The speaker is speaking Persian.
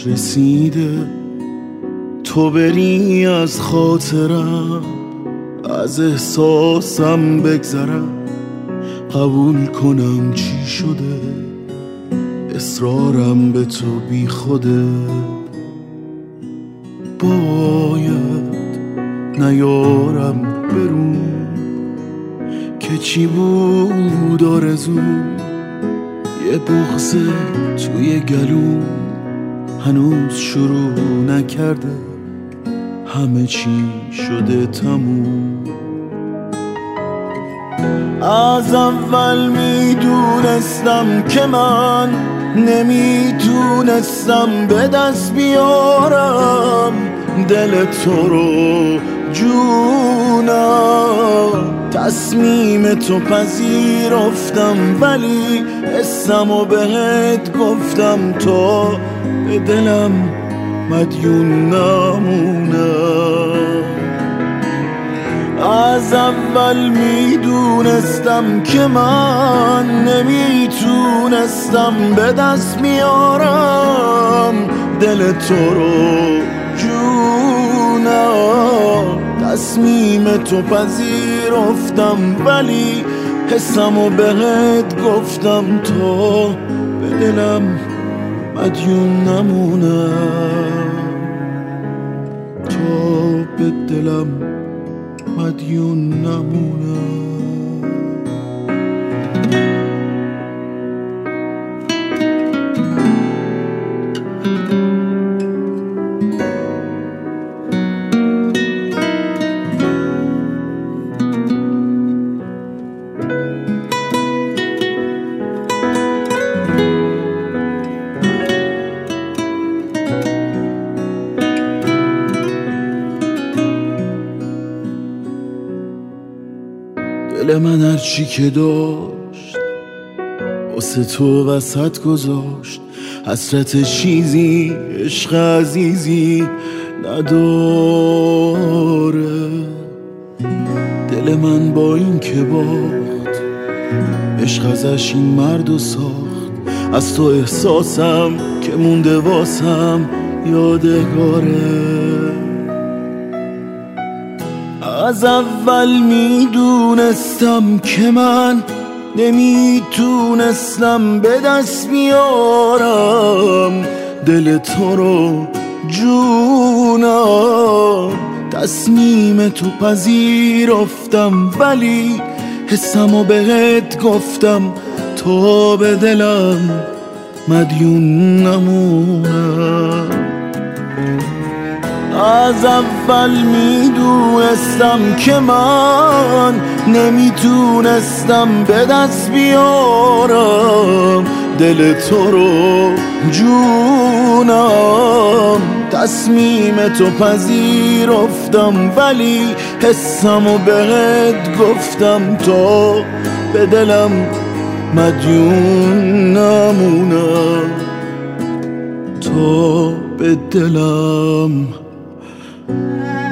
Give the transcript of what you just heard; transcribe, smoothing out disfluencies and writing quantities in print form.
وقتش رسیده تو بری از خاطرم، از احساسم بگذرم، قبول کنم چی شده، اصرارم به تو بی خوده. باید نیارم برون که چی بود آرزوم، یه بغض توی گلوم هنوز شروع نکرده، همه چی شده تموم. از اول میدونستم که من نمیتونستم به دست بیارم دل تو رو جونم. تصمیم تو پذیرفتم ولی حسمو بهت گفتم تا به دلم مدیون نمونم. از اول میدونستم که من نمیتونستم به دست بیارم دل تو رو جونم. تصمیم تو پذیرفتم ولی حسمو بهت گفتم تا به دلم مدیون نمونم، تا به دلم مدیون نمونم. دل من هرچی که داشت واسه تو وسط گذاشت، حسرت چیزی عشق عزیزی نداره. دل من با این که باخت عشق ازش این مردو ساخت، از تو احساسم که مونده واسم یادگاره. از اول میدونستم که من نمیتونستم به دست بیارم دل تو رو جونم. تصمیم تو پذیرفتم ولی حسمو بهت گفتم تا به دلم مدیون نمونم. از اول میدونستم که من نمیتونستم به دست بیارم دل تو رو جونم. تصمیم تو پذیرفتم ولی حسمو بهت گفتم تا به دلم مدیون نمونم، تا به دلم